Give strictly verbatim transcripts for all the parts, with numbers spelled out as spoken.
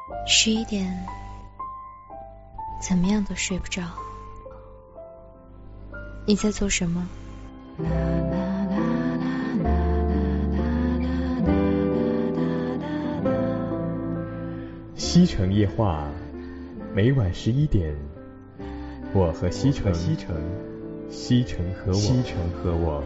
十一点，怎么样都睡不着。你在做什么？ 西城夜话，每晚十一点，我和西城，西城，西城和我，西城和我。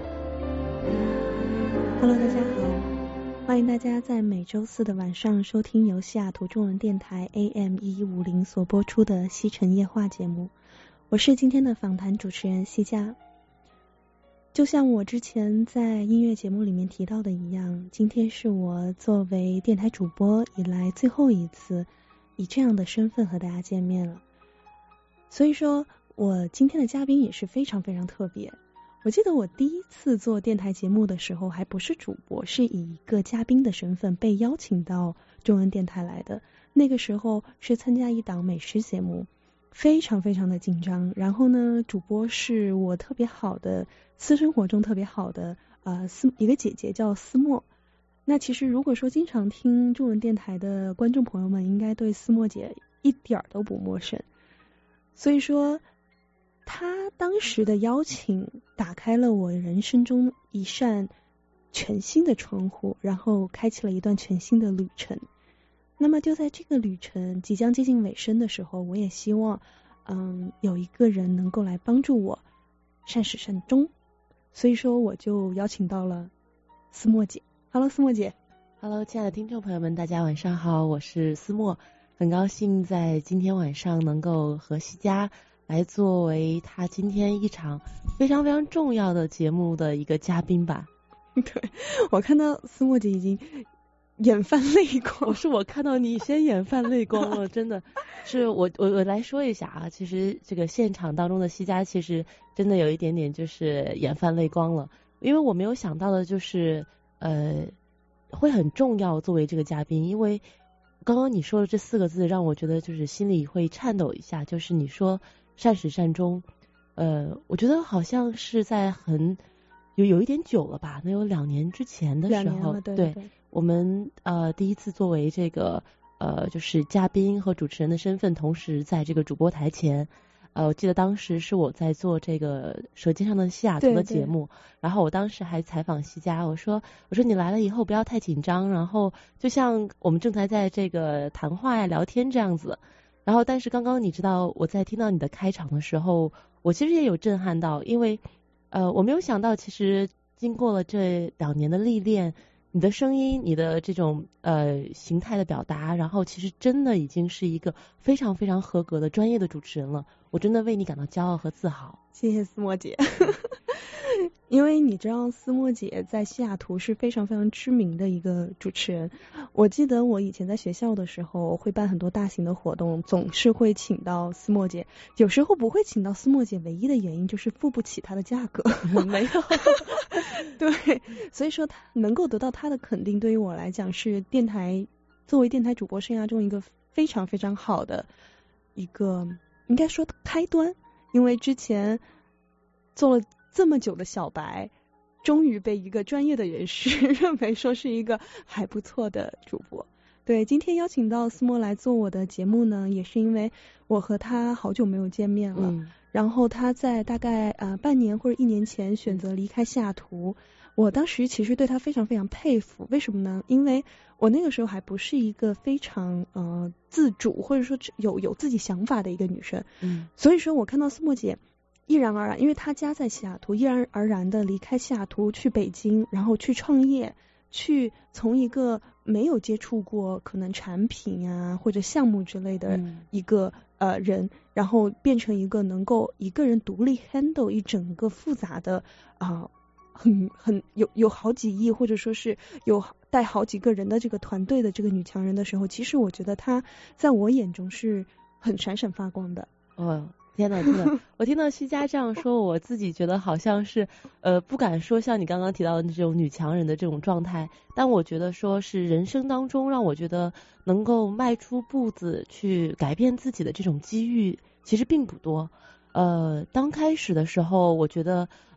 Hello， 大家好，欢迎大家在每周四的晚上收听由西雅图中文电台 A M 一一五零所播出的西城夜话节目。我是今天的访谈主持人西佳。就像我之前在音乐节目里面提到的一样，今天是我作为电台主播以来最后一次以这样的身份和大家见面了。所以说我今天的嘉宾也是非常非常特别。我记得我第一次做电台节目的时候还不是主播，是以一个嘉宾的身份被邀请到中文电台来的。那个时候是参加一档美食节目，非常非常的紧张。然后呢，主播是我特别好的私生活中特别好的呃思一个姐姐叫思墨。那其实如果说经常听中文电台的观众朋友们，应该对思墨姐一点都不陌生。所以说他当时的邀请打开了我人生中一扇全新的窗户，然后开启了一段全新的旅程。那么就在这个旅程即将接近尾声的时候，我也希望嗯有一个人能够来帮助我善始善终，所以说我就邀请到了思墨姐。 Hello 思墨姐。 Hello 亲爱的听众朋友们，大家晚上好，我是思墨，很高兴在今天晚上能够和西佳来作为他今天一场非常非常重要的节目的一个嘉宾吧。 对，我看到思墨姐已经眼泛泪光。 我是我看到你先眼泛泪光了，真的是我我我来说一下啊，其实这个现场当中的西佳其实真的有一点点就是眼泛泪光了，因为我没有想到的就是呃会很重要作为这个嘉宾，因为刚刚你说的这四个字让我觉得就是心里会颤抖一下，就是你说善始善终，呃，我觉得好像是在很有有一点久了吧，能有两年之前的时候， 对对对， 我们呃第一次作为这个呃就是嘉宾和主持人的身份，同时在这个主播台前，呃，我记得当时是我在做这个舌尖上的西雅图的节目，对对，然后我当时还采访西佳，我说我说你来了以后不要太紧张，然后就像我们正在在这个谈话呀聊天这样子。然后但是刚刚你知道我在听到你的开场的时候，我其实也有震撼到，因为呃我没有想到其实经过了这两年的历练，你的声音你的这种呃形态的表达，然后其实真的已经是一个非常非常合格的专业的主持人了，我真的为你感到骄傲和自豪。 谢谢思墨姐。因为你知道思墨姐在西雅图是非常非常知名的一个主持人，我记得我以前在学校的时候会办很多大型的活动，总是会请到思墨姐，有时候不会请到思墨姐唯一的原因就是付不起她的价格。 没有。 对，所以说她能够得到她的肯定，对于我来讲是电台作为电台主播生涯中一个非常非常好的一个应该说开端，因为之前做了这么久的小白，终于被一个专业的人士认为说是一个还不错的主播。对，今天邀请到思墨来做我的节目呢，也是因为我和他好久没有见面了，嗯、然后他在大概呃半年或者一年前选择离开西雅图，我当时其实对他非常非常佩服。为什么呢？因为我那个时候还不是一个非常呃自主或者说有有自己想法的一个女生，嗯，所以说我看到思墨姐毅然而然，因为他家在西雅图，毅然而然的离开西雅图去北京，然后去创业，去从一个没有接触过可能产品啊或者项目之类的一个、嗯、呃人，然后变成一个能够一个人独立 handle 一整个复杂的啊、呃、很很有有好几亿或者说是有带好几个人的这个团队的这个女强人的时候，其实我觉得她在我眼中是很闪闪发光的。 哦，天哪，真的，我听到西佳这样说，我自己觉得好像是呃不敢说像你刚刚提到的这种女强人的这种状态，但我觉得说是人生当中让我觉得能够迈出步子去改变自己的这种机遇其实并不多。呃，刚开始的时候，我觉得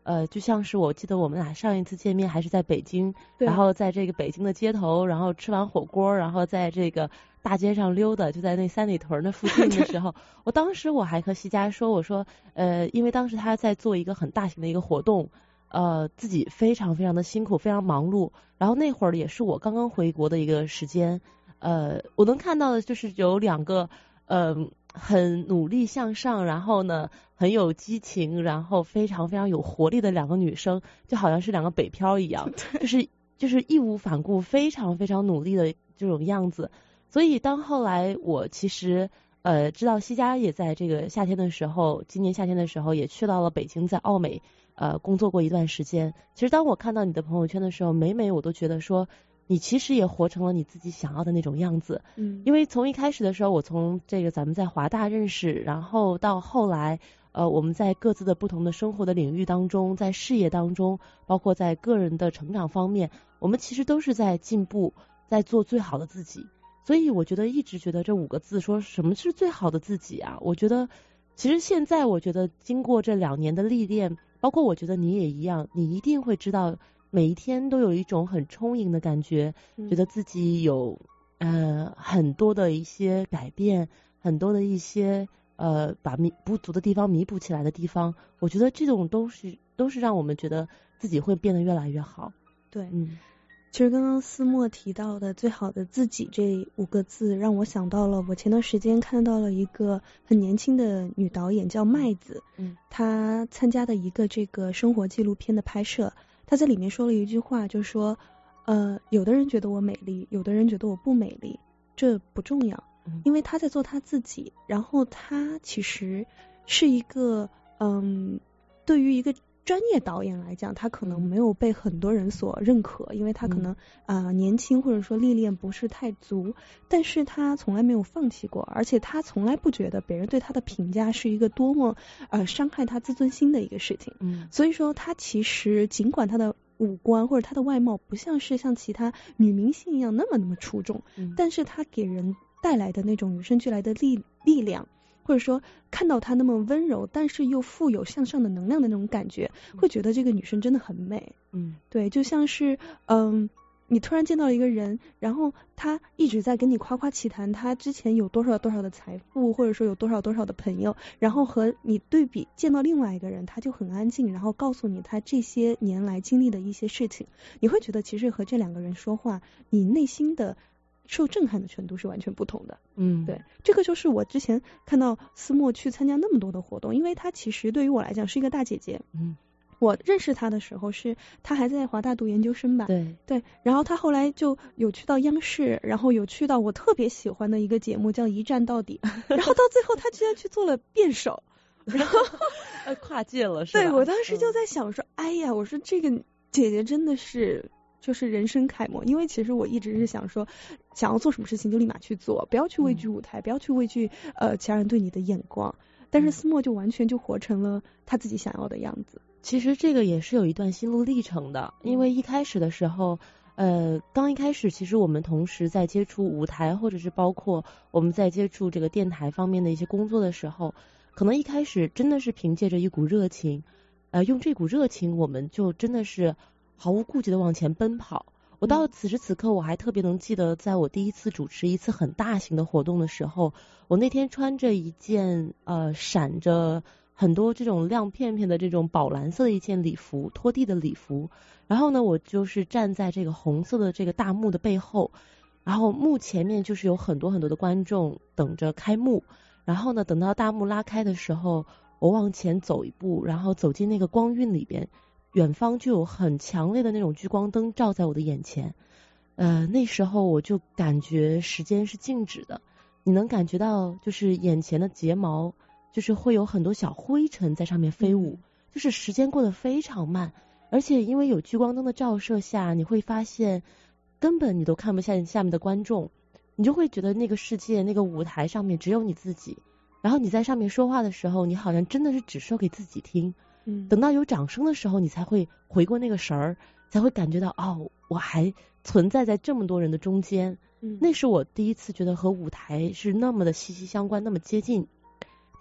呃，就像是我记得我们俩上一次见面还是在北京，然后在这个北京的街头，然后吃完火锅，然后在这个大街上溜达，就在那三里屯那附近的时候，我当时我还和西佳说，我说，呃，因为当时他在做一个很大型的一个活动，呃，自己非常非常的辛苦，非常忙碌，然后那会儿也是我刚刚回国的一个时间，呃，我能看到的就是有两个，呃。很努力向上，然后呢很有激情，然后非常非常有活力的两个女生，就好像是两个北漂一样，就是就是义无反顾，非常非常努力的这种样子。所以当后来我其实呃知道西佳也在这个夏天的时候，今年夏天的时候也去到了北京，在奥美呃工作过一段时间。其实当我看到你的朋友圈的时候，每每我都觉得说，你其实也活成了你自己想要的那种样子。嗯，因为从一开始的时候，我从这个咱们在华大认识，然后到后来，呃，我们在各自的不同的生活的领域当中，在事业当中，包括在个人的成长方面，我们其实都是在进步，在做最好的自己。所以我觉得一直觉得这五个字说什么是最好的自己啊？我觉得其实现在我觉得经过这两年的历练，包括我觉得你也一样，你一定会知道。每一天都有一种很充盈的感觉，嗯、觉得自己有呃很多的一些改变，很多的一些呃把弥不足的地方弥补起来的地方，我觉得这种都是都是让我们觉得自己会变得越来越好。 对，嗯，其实刚刚思墨提到的最好的自己这五个字，让我想到了我前段时间看到了一个很年轻的女导演叫麦子，嗯，她参加的一个这个生活纪录片的拍摄。他在里面说了一句话，就是说，呃，有的人觉得我美丽，有的人觉得我不美丽，这不重要，因为他在做他自己。然后他其实是一个，嗯，对于一个专业导演来讲，他可能没有被很多人所认可，因为他可能啊、呃、年轻，或者说历练不是太足，但是他从来没有放弃过，而且他从来不觉得别人对他的评价是一个多么呃伤害他自尊心的一个事情。嗯，所以说他其实尽管他的五官或者他的外貌不像是像其他女明星一样那么那么出众，嗯、但是他给人带来的那种与生俱来的力力量。或者说看到她那么温柔但是又富有向上的能量的那种感觉，会觉得这个女生真的很美。嗯，对，就像是嗯你突然见到一个人，然后他一直在跟你夸夸其谈他之前有多少多少的财富，或者说有多少多少的朋友，然后和你对比见到另外一个人，他就很安静，然后告诉你他这些年来经历的一些事情，你会觉得其实和这两个人说话，你内心的受震撼的程度是完全不同的。嗯，对，这个就是我之前看到思墨去参加那么多的活动，因为她其实对于我来讲是一个大姐姐。嗯，我认识她的时候是她还在华大读研究生吧。对对，然后她后来就有去到央视，然后有去到我特别喜欢的一个节目叫一站到底，然后到最后她居然去做了辩手，然后跨界了是吧？ 对，我当时就在想说、嗯、哎呀，我说这个姐姐真的是就是人生楷模，因为其实我一直是想说，想要做什么事情就立马去做，不要去畏惧舞台，嗯、不要去畏惧呃其他人对你的眼光。但是思墨就完全就活成了他自己想要的样子。 其实这个也是有一段心路历程的，因为一开始的时候，呃，刚一开始其实我们同时在接触舞台，或者是包括我们在接触这个电台方面的一些工作的时候，可能一开始真的是凭借着一股热情，呃，用这股热情，我们就真的是毫无顾忌的往前奔跑。我到此时此刻我还特别能记得，在我第一次主持一次很大型的活动的时候，我那天穿着一件呃闪着很多这种亮片片的这种宝蓝色的一件礼服，拖地的礼服，然后呢我就是站在这个红色的这个大幕的背后，然后幕前面就是有很多很多的观众等着开幕，然后呢等到大幕拉开的时候，我往前走一步，然后走进那个光晕里边，远方就有很强烈的那种聚光灯照在我的眼前，呃，那时候我就感觉时间是静止的，你能感觉到就是眼前的睫毛，就是会有很多小灰尘在上面飞舞，嗯、就是时间过得非常慢，而且因为有聚光灯的照射下，你会发现根本你都看不见下面的观众，你就会觉得那个世界那个舞台上面只有你自己，然后你在上面说话的时候，你好像真的是只说给自己听。嗯，等到有掌声的时候，你才会回过那个神儿，才会感觉到哦，我还存在在这么多人的中间。嗯，那是我第一次觉得和舞台是那么的息息相关，那么接近。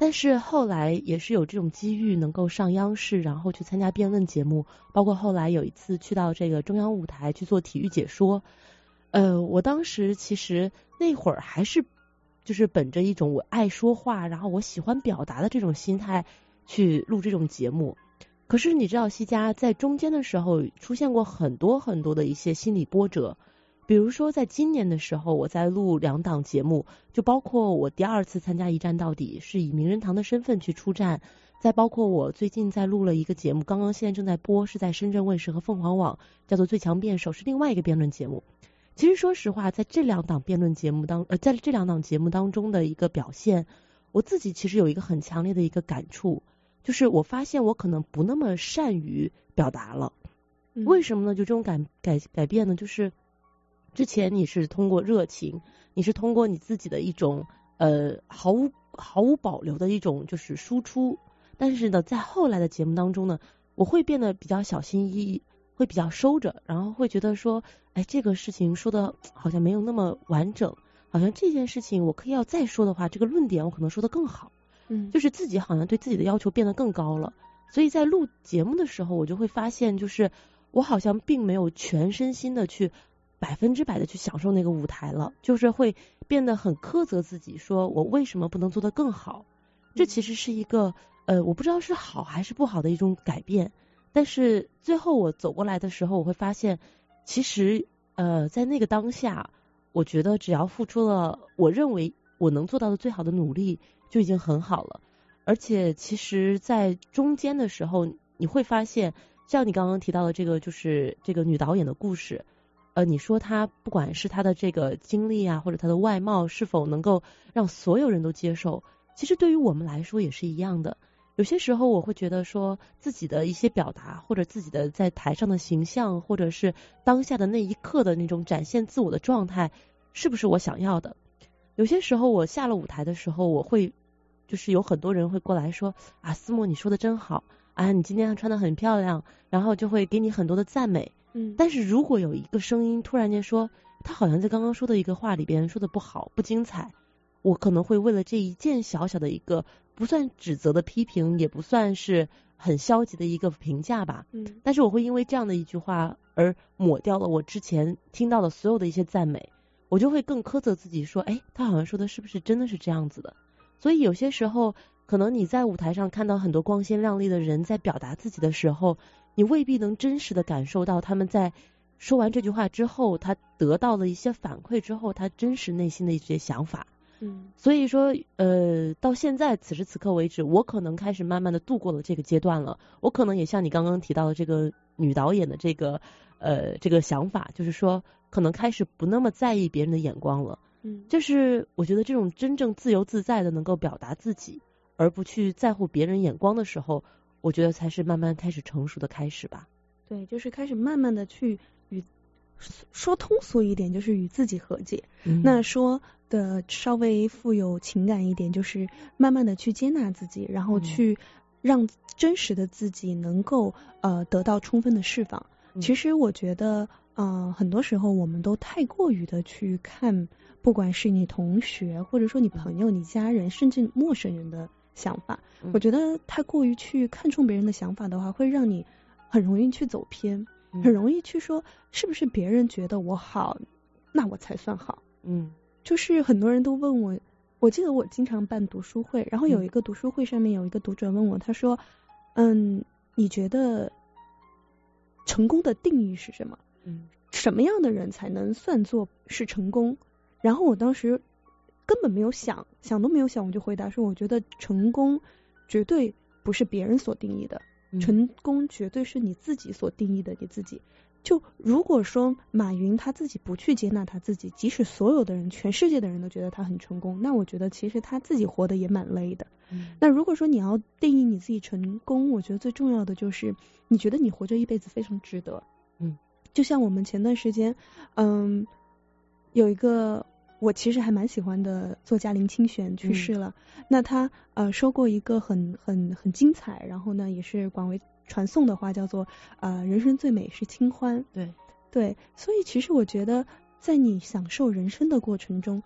但是后来也是有这种机遇能够上央视，然后去参加辩论节目，包括后来有一次去到这个中央舞台去做体育解说。呃，我当时其实那会儿还是就是本着一种我爱说话，然后我喜欢表达的这种心态去录这种节目。可是你知道西佳在中间的时候出现过很多很多的一些心理波折，比如说在今年的时候我在录两档节目，就包括我第二次参加一站到底是以名人堂的身份去出战，再包括我最近在录了一个节目，刚刚现在正在播，是在深圳卫视和凤凰网，叫做最强辩手，是另外一个辩论节目。其实说实话，在这两档辩论节目当呃，在这两档节目当中的一个表现，我自己其实有一个很强烈的一个感触，就是我发现我可能不那么善于表达了。 嗯、 为什么呢？就这种改改改变呢？就是之前你是通过热情，你是通过你自己的一种呃毫无毫无保留的一种就是输出，但是呢，在后来的节目当中呢，我会变得比较小心翼翼，会比较收着，然后会觉得说，哎，这个事情说的好像没有那么完整，好像这件事情我可以要再说的话，这个论点我可能说得更好。 嗯， 就是自己好像对自己的要求变得更高了，所以在录节目的时候，我就会发现，就是我好像并没有全身心的去百分之百的去享受那个舞台了，就是会变得很苛责自己，说我为什么不能做得更好？这其实是一个呃，我不知道是好还是不好的一种改变，但是最后我走过来的时候，我会发现，其实呃，在那个当下，我觉得只要付出了我认为我能做到的最好的努力，就已经很好了。而且其实在中间的时候，你会发现像你刚刚提到的这个就是这个女导演的故事，呃，你说她不管是她的这个经历啊，或者她的外貌是否能够让所有人都接受，其实对于我们来说也是一样的。有些时候我会觉得说自己的一些表达，或者自己的在台上的形象，或者是当下的那一刻的那种展现自我的状态，是不是我想要的？有些时候我下了舞台的时候，我会就是有很多人会过来说啊，思默你说的真好啊，你今天穿得很漂亮，然后就会给你很多的赞美。 嗯， 但是如果有一个声音突然间说他好像在刚刚说的一个话里边说的不好不精彩，我可能会为了这一件小小的一个不算指责的批评，也不算是很消极的一个评价吧， 嗯， 但是我会因为这样的一句话而抹掉了我之前听到的所有的一些赞美，我就会更苛责自己说，哎，他好像说的是不是真的是这样子的？所以有些时候可能你在舞台上看到很多光鲜亮丽的人在表达自己的时候，你未必能真实的感受到他们在说完这句话之后，他得到了一些反馈之后，他真实内心的一些想法。 嗯， 所以说呃，到现在此时此刻为止，我可能开始慢慢的度过了这个阶段了，我可能也像你刚刚提到的这个女导演的这个呃这个想法，就是说可能开始不那么在意别人的眼光了。 嗯， 就是我觉得这种真正自由自在的能够表达自己，而不去在乎别人眼光的时候，我觉得才是慢慢开始成熟的开始吧。 对，就是开始慢慢的去与说通俗一点，就是与自己和解。 嗯、 那说的稍微富有情感一点，就是慢慢的去接纳自己，然后去让真实的自己能够呃得到充分的释放。 嗯、 其实我觉得呃很多时候我们都太过于的去看，不管是你同学或者说你朋友、你家人甚至陌生人的想法， 嗯、 我觉得太过于去看重别人的想法的话，会让你很容易去走偏，很容易去说是不是别人觉得我好，那我才算好。 嗯， 就是很多人都问我，我记得我经常办读书会，然后有一个读书会上面有一个读者问我，他说，嗯，你觉得成功的定义是什么？ 嗯， 什么样的人才能算作是成功？然后我当时根本没有想，想都没有想，我就回答说，我觉得成功绝对不是别人所定义的。成功绝对是你自己所定义的你自己。就如果说马云他自己不去接纳他自己，即使所有的人全世界的人都觉得他很成功，那我觉得其实他自己活得也蛮累的。 嗯、 那如果说你要定义你自己成功，我觉得最重要的就是你觉得你活着一辈子非常值得。 嗯， 就像我们前段时间嗯有一个我其实还蛮喜欢的作家林清玄去世了，嗯、那他呃说过一个很很很精彩，然后呢也是广为传颂的话，叫做呃人生最美是清欢。 对对，所以其实我觉得在你享受人生的过程中，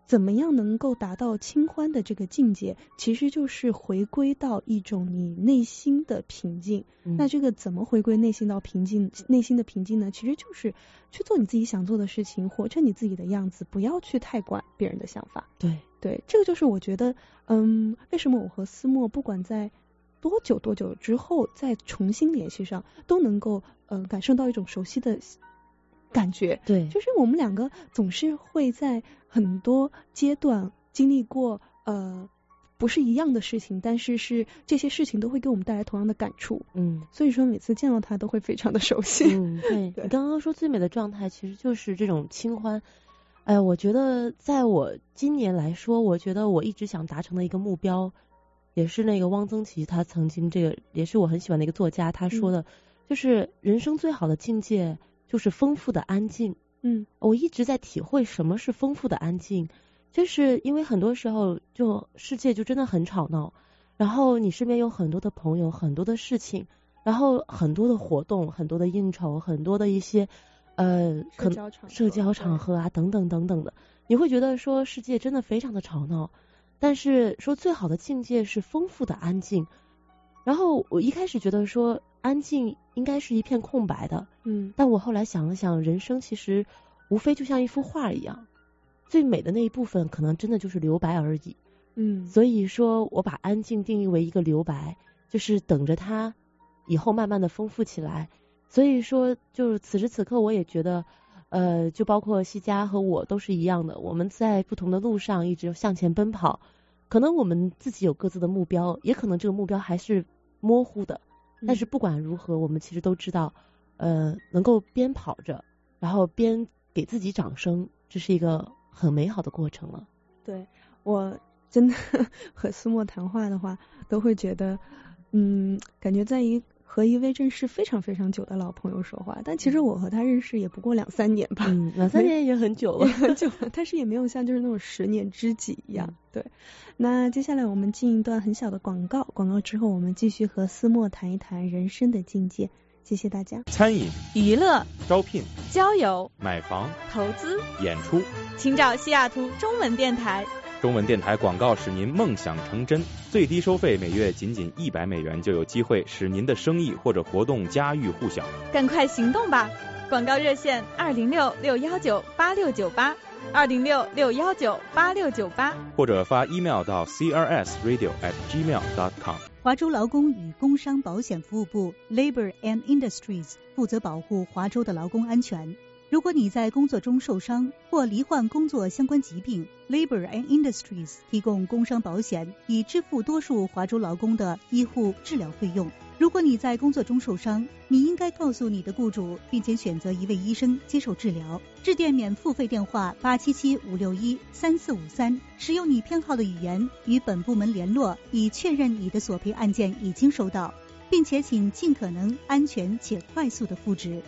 怎么样能够达到清欢的这个境界，其实就是回归到一种你内心的平静。嗯、那这个怎么回归内心到平静，内心的平静呢？其实就是去做你自己想做的事情，活成你自己的样子，不要去太管别人的想法。 对对，这个就是我觉得，嗯，为什么我和思默不管在多久多久之后再重新联系上，都能够嗯、呃、感受到一种熟悉的感觉。 对， 就是我们两个总是会在很多阶段经历过呃不是一样的事情，但是是这些事情都会给我们带来同样的感触。嗯，所以说每次见到他都会非常的熟悉。 嗯，对，对你刚刚说最美的状态其实就是这种清欢。哎、呃，我觉得在我今年来说，我觉得我一直想达成的一个目标，也是那个汪曾祺他曾经这个也是我很喜欢的一个作家他说的、嗯、就是人生最好的境界就是丰富的安静。嗯，我一直在体会什么是丰富的安静，就是因为很多时候就世界就真的很吵闹，然后你身边有很多的朋友，很多的事情，然后很多的活动，很多的应酬，很多的一些呃社交场合社交场合啊等等等等的，你会觉得说世界真的非常的吵闹，但是说最好的境界是丰富的安静。然后我一开始觉得说安静应该是一片空白的，嗯，但我后来想了想，人生其实无非就像一幅画一样，最美的那一部分可能真的就是留白而已。嗯，所以说我把安静定义为一个留白，就是等着它以后慢慢的丰富起来。所以说就是此时此刻我也觉得呃，就包括西佳和我都是一样的，我们在不同的路上一直向前奔跑，可能我们自己有各自的目标，也可能这个目标还是模糊的，但是不管如何、嗯、我们其实都知道呃，能够边跑着然后边给自己掌声，这是一个很美好的过程了。 对，我真的和思默谈话的话都会觉得嗯，感觉在一和一位认识非常非常久的老朋友说话，但其实我和他认识也不过两三年吧。 嗯，两三年也很久了， 也很久了，但是也没有像就是那种十年知己一样。对，那接下来我们进一段很小的广告，广告之后我们继续和思默谈一谈人生的境界。谢谢大家。 餐饮、 娱乐、 招聘、 交友、 买房、 投资、 演出， 请找西雅图中文电台。 中文电台广告使您梦想成真，最低收费每月仅仅一百美元，就有机会使您的生意或者活动家喻户晓。 赶快行动吧！广告热线二零六六幺九八六九八，二零六六幺九八六九八， 或者发 email 到 c r s radio at gmail dot com。 华州劳工与工伤保险服务部 Labor and Industries 负责保护华州的劳工安全。如果你在工作中受伤或罹患工作相关疾病， Labor and Industries 提供工伤保险，以支付多数华州劳工的医护治疗费用。如果你在工作中受伤，你应该告诉你的雇主，并且选择一位医生接受治疗。致电免付费电话八七七五六一三四五三，使用你偏好的语言与本部门联络，以确认你的索赔案件已经收到，并且请尽可能安全且快速的复职。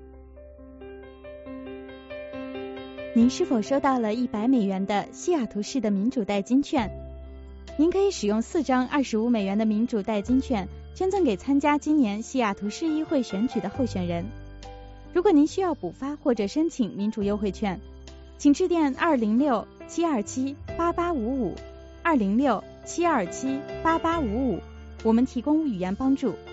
您是否收到了一百美元的西雅图市的民主代金券？您可以使用四张二十五美元的民主代金券捐赠给参加今年西雅图市议会选举的候选人。如果您需要补发或者申请民主优惠券，请致电二零六七二七八八五五 二零六七二七八八五五，我们提供语言帮助。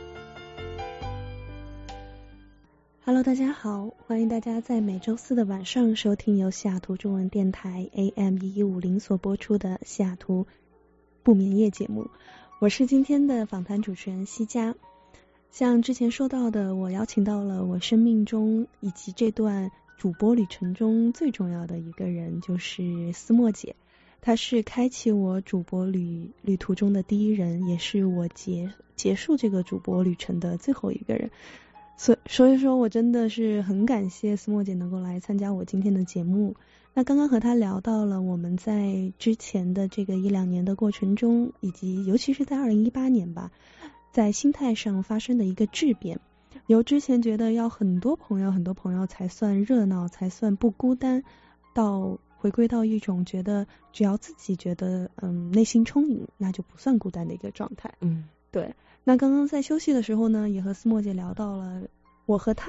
Hello， 大家好，欢迎大家在每周四的晚上收听由西雅图中文电台 A M 一一五零所播出的西雅图不眠夜节目。我是今天的访谈主持人西佳。像之前说到的，我邀请到了我生命中以及这段主播旅程中最重要的一个人，就是思默姐。她是开启我主播旅旅途中的第一人，也是我结结束这个主播旅程的最后一个人。所所以说我真的是很感谢思默姐能够来参加我今天的节目。那刚刚和她聊到了我们在之前的这个一两年的过程中，以及尤其是在二零一八年吧，在心态上发生的一个质变，由之前觉得要很多朋友很多朋友才算热闹，才算不孤单，到回归到一种觉得只要自己觉得嗯内心充盈，那就不算孤单的一个状态。嗯，对。那刚刚在休息的时候呢，也和思默姐聊到了我和她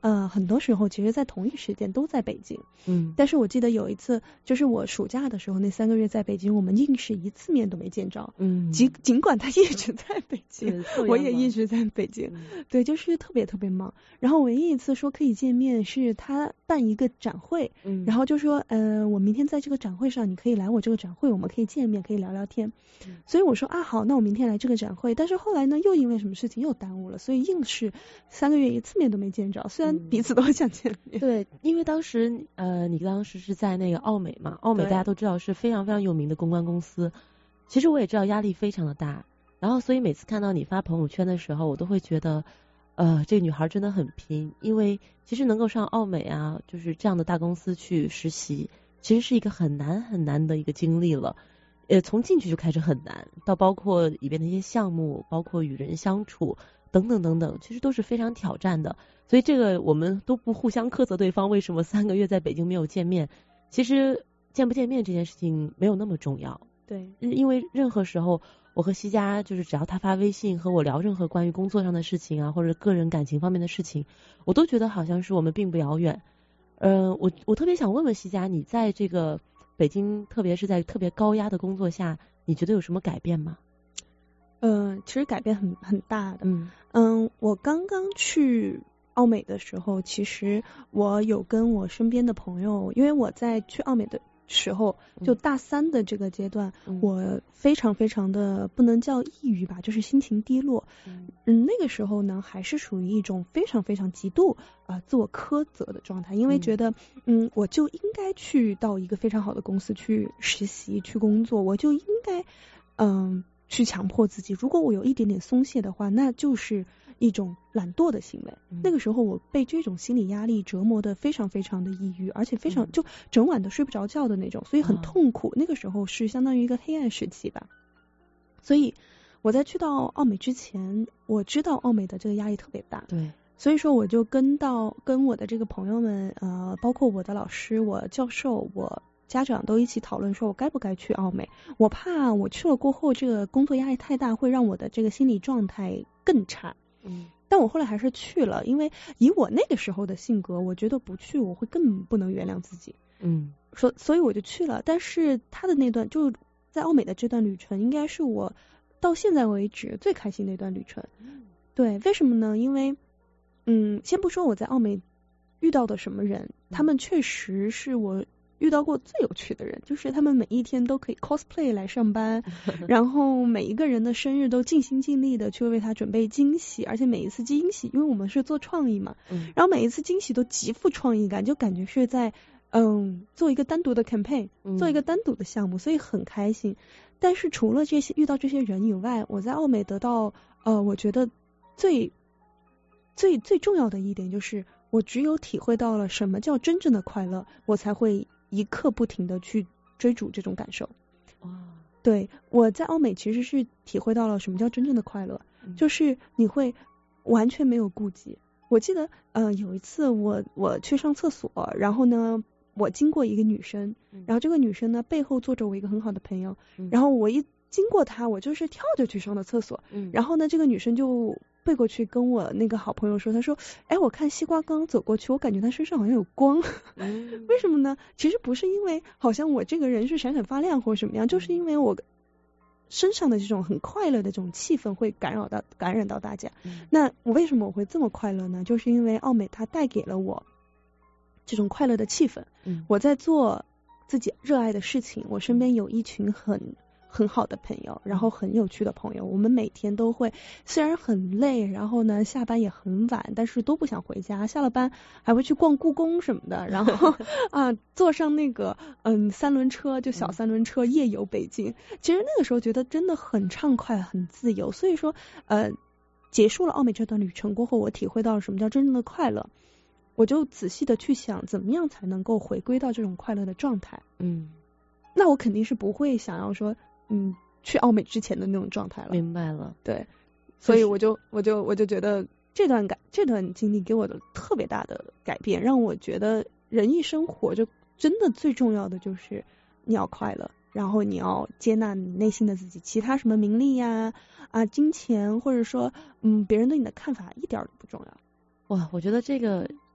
呃很多时候其实在同一时间都在北京， 嗯， 但是我记得有一次就是我暑假的时候那三个月在北京，我们硬是一次面都没见着， 嗯， 尽尽管他一直在北京，我也一直在北京， 嗯、 对，就是特别特别忙。然后唯一一次说可以见面是他办一个展会， 嗯， 然后就说呃我明天在这个展会上，你可以来我这个展会，我们可以见面，可以聊聊天。嗯、所以我说啊好，那我明天来这个展会。但是后来呢，又因为什么事情又耽误了，所以硬是三个月一次面都没见着。虽然彼此都想见面。 嗯、对，因为当时呃你当时是在那个奥美嘛，奥美大家都知道是非常非常有名的公关公司。其实我也知道压力非常的大，然后所以每次看到你发朋友圈的时候，我都会觉得呃这个女孩真的很拼，因为其实能够上奥美啊，就是这样的大公司去实习，其实是一个很难很难的一个经历了。呃，从进去就开始很难，到包括里边的一些项目，包括与人相处等等等等，其实都是非常挑战的。所以这个我们都不互相苛责对方为什么三个月在北京没有见面。其实见不见面这件事情没有那么重要。 对， 因为任何时候我和西佳就是只要他发微信和我聊任何关于工作上的事情啊，或者个人感情方面的事情，我都觉得好像是我们并不遥远。呃，我我特别想问问西佳，你在这个北京，特别是在特别高压的工作下，你觉得有什么改变吗？ 嗯、呃，其实改变很很大的。 嗯嗯，我刚刚去奥美的时候，其实我有跟我身边的朋友，因为我在去奥美的时候，就大三的这个阶段，嗯、我非常非常的不能叫抑郁吧，就是心情低落。嗯, 嗯，那个时候呢，还是属于一种非常非常极度啊、呃、自我苛责的状态，因为觉得嗯，我就应该去到一个非常好的公司去实习去工作，我就应该嗯去强迫自己，如果我有一点点松懈的话，那就是一种懒惰的行为。嗯、那个时候我被这种心理压力折磨的非常非常的抑郁，而且非常、嗯、就整晚都睡不着觉的那种，所以很痛苦。嗯、那个时候是相当于一个黑暗时期吧。所以我在去到奥美之前，我知道奥美的这个压力特别大。 对。 所以说我就跟到跟我的这个朋友们，呃，包括我的老师、我教授、我家长都一起讨论说，我该不该去奥美？我怕我去了过后，这个工作压力太大，会让我的这个心理状态更差。 嗯， 但我后来还是去了，因为以我那个时候的性格，我觉得不去我会更不能原谅自己。 嗯， 所所以我就去了。但是他的那段就在奥美的这段旅程，应该是我到现在为止最开心的一段旅程。 嗯， 对，为什么呢？因为嗯，先不说我在奥美遇到的什么人，他们确实是我遇到过最有趣的人，就是他们每一天都可以 cosplay 来上班，然后每一个人的生日都尽心尽力的去为他准备惊喜，而且每一次惊喜，因为我们是做创意嘛， 嗯、 然后每一次惊喜都极富创意感，就感觉是在嗯做一个单独的 campaign，、嗯、做一个单独的项目，所以很开心。但是除了这些遇到这些人以外，我在奥美得到呃，我觉得最最最重要的一点就是，我只有体会到了什么叫真正的快乐，我才会一刻不停的去追逐这种感受。 哇， 对，我在奥美其实是体会到了什么叫真正的快乐，嗯、就是你会完全没有顾忌。我记得呃有一次我我去上厕所，然后呢我经过一个女生，然后这个女生呢背后坐着我一个很好的朋友，嗯、然后我一经过她，我就是跳着去上的厕所， 嗯、 然后呢这个女生就背过去跟我那个好朋友说，他说哎我看西瓜刚刚走过去，我感觉他身上好像有光。 嗯、 为什么呢？其实不是因为好像我这个人是闪闪发亮或者什么样，就是因为我身上的这种很快乐的这种气氛会感染到感染到大家。 嗯、 那我为什么我会这么快乐呢？就是因为奥美它带给了我这种快乐的气氛。 嗯、 我在做自己热爱的事情，我身边有一群很很好的朋友，然后很有趣的朋友，我们每天都会虽然很累，然后呢下班也很晚，但是都不想回家，下了班还会去逛故宫什么的，然后啊坐上那个嗯三轮车，就小三轮车夜游北京。其实那个时候觉得真的很畅快很自由，所以说呃结束了奥美这段旅程过后，我体会到了什么叫真正的快乐，我就仔细的去想怎么样才能够回归到这种快乐的状态。 嗯， 那我肯定是不会想要说嗯，去奥美之前的那种状态了。 明白了， 对，所以我就我就我就觉得这段感这段经历给我的特别大的改变，让我觉得人一生活就真的最重要的就是你要快乐，然后你要接纳你内心的自己，其他什么名利呀啊金钱或者说嗯别人对你的看法一点都不重要。 哇，我觉得这个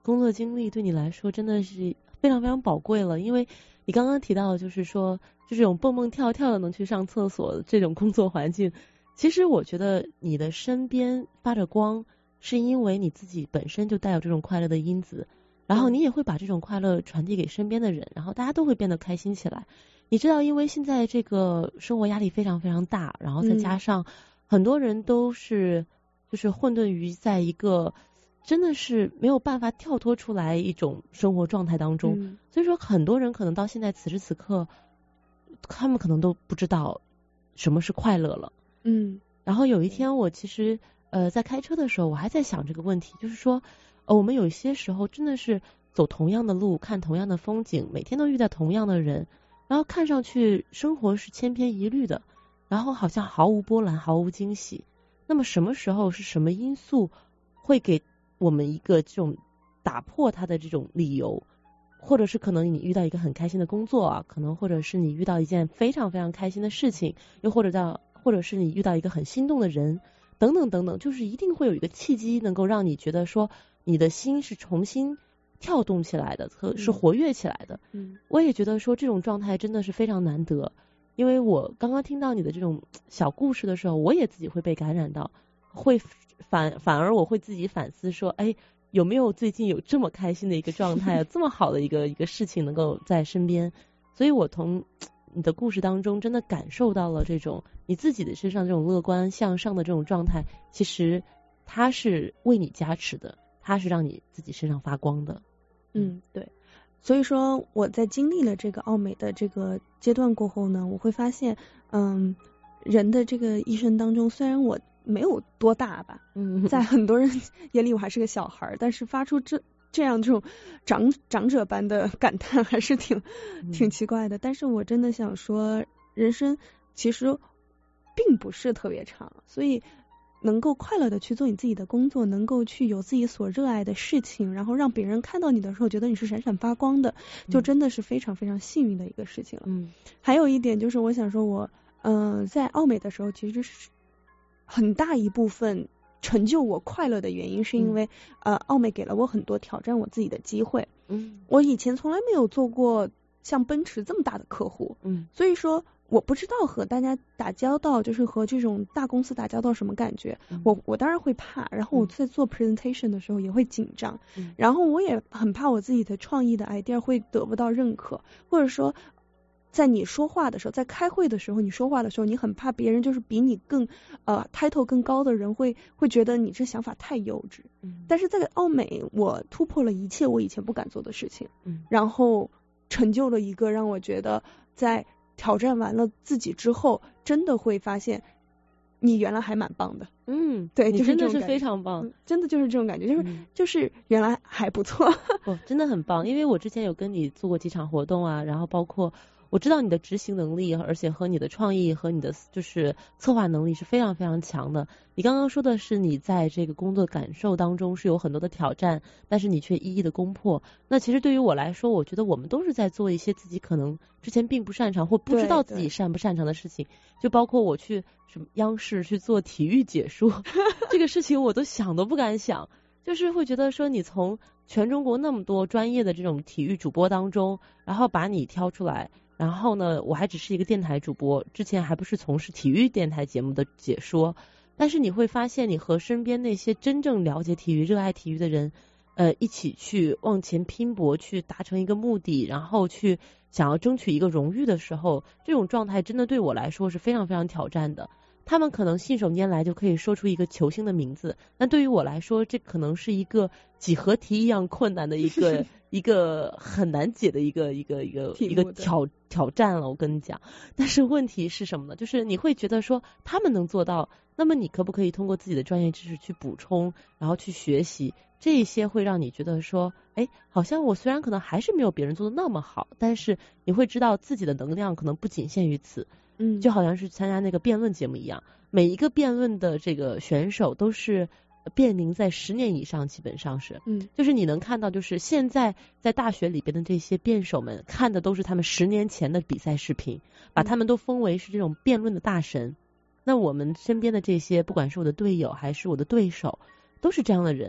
工作经历对你来说真的是非常非常宝贵了，因为你刚刚提到就是说就这种蹦蹦跳跳的能去上厕所这种工作环境，其实我觉得你的身边发着光是因为你自己本身就带有这种快乐的因子，然后你也会把这种快乐传递给身边的人，然后大家都会变得开心起来。你知道因为现在这个生活压力非常非常大，然后再加上很多人都是就是混沌于在一个真的是没有办法跳脱出来一种生活状态当中、嗯、所以说很多人可能到现在此时此刻他们可能都不知道什么是快乐了。 嗯， 然后有一天我其实呃在开车的时候我还在想这个问题，就是说呃我们有些时候真的是走同样的路，看同样的风景，每天都遇到同样的人，然后看上去生活是千篇一律的，然后好像毫无波澜毫无惊喜。那么什么时候是什么因素会给我们一个这种打破它的这种理由，或者是可能你遇到一个很开心的工作啊，可能或者是你遇到一件非常非常开心的事情，又或者到或者是你遇到一个很心动的人等等等等，就是一定会有一个契机能够让你觉得说你的心是重新跳动起来的，是活跃起来的。嗯，我也觉得说这种状态真的是非常难得，因为我刚刚听到你的这种小故事的时候，我也自己会被感染到，会反反而我会自己反思说，哎，有没有最近有这么开心的一个状态，这么好的一个一个事情能够在身边。所以我从你的故事当中真的感受到了这种你自己的身上这种乐观向上的这种状态，其实它是为你加持的，它是让你自己身上发光的。 嗯，对。所以说我在经历了这个奥美的这个阶段过后呢，我会发现嗯，人的这个一生当中，虽然我没有多大吧，嗯，在很多人眼里我还是个小孩，但是发出这这样这种长长者般的感叹还是挺挺奇怪的。但是我真的想说，人生其实并不是特别长，所以能够快乐的去做你自己的工作，能够去有自己所热爱的事情，然后让别人看到你的时候觉得你是闪闪发光的，就真的是非常非常幸运的一个事情了。嗯，还有一点就是我想说我嗯、呃，在奥美的时候其实是很大一部分成就我快乐的原因是因为、嗯、呃，奥美给了我很多挑战我自己的机会。嗯，我以前从来没有做过像奔驰这么大的客户。嗯，所以说我不知道和大家打交道，就是和这种大公司打交道什么感觉。嗯、我我当然会怕，然后我在做 presentation 的时候也会紧张、嗯，然后我也很怕我自己的创意的 idea 会得不到认可，或者说在你说话的时候，在开会的时候，你说话的时候，你很怕别人就是比你更呃 title 更高的人会会觉得你这想法太幼稚。嗯，但是在奥美，我突破了一切我以前不敢做的事情。嗯，然后成就了一个让我觉得在挑战完了自己之后，真的会发现你原来还蛮棒的。嗯，对，就是真的是非常棒、嗯， 真的就是这种感觉，就是、嗯、就是原来还不错。 哦，真的很棒，因为我之前有跟你做过几场活动啊，然后包括我知道你的执行能力，而且和你的创意和你的就是策划能力是非常非常强的。你刚刚说的是你在这个工作感受当中是有很多的挑战，但是你却一一的攻破。那其实对于我来说，我觉得我们都是在做一些自己可能之前并不擅长或不知道自己擅不擅长的事情，就包括我去什么央视去做体育解说这个事情我都想都不敢想，就是会觉得说你从全中国那么多专业的这种体育主播当中，然后把你挑出来，然后呢我还只是一个电台主播，之前还不是从事体育电台节目的解说，但是你会发现你和身边那些真正了解体育热爱体育的人呃，一起去往前拼搏，去达成一个目的，然后去想要争取一个荣誉的时候，这种状态真的对我来说是非常非常挑战的。他们可能信手拈来就可以说出一个球星的名字，但对于我来说，这可能是一个几何题一样困难的一个一个很难解的一个一个一个一个挑挑战了。我跟你讲，但是问题是什么呢？就是你会觉得说他们能做到，那么你可不可以通过自己的专业知识去补充，然后去学习？这一些会让你觉得说，哎，好像我虽然可能还是没有别人做的那么好，但是你会知道自己的能量可能不仅限于此。嗯，就好像是参加那个辩论节目一样，每一个辩论的这个选手都是辩龄在十年以上，基本上是，嗯，就是你能看到，就是现在在大学里边的这些辩手们看的都是他们十年前的比赛视频，把他们都封为是这种辩论的大神。那我们身边的这些，不管是我的队友还是我的对手，都是这样的人。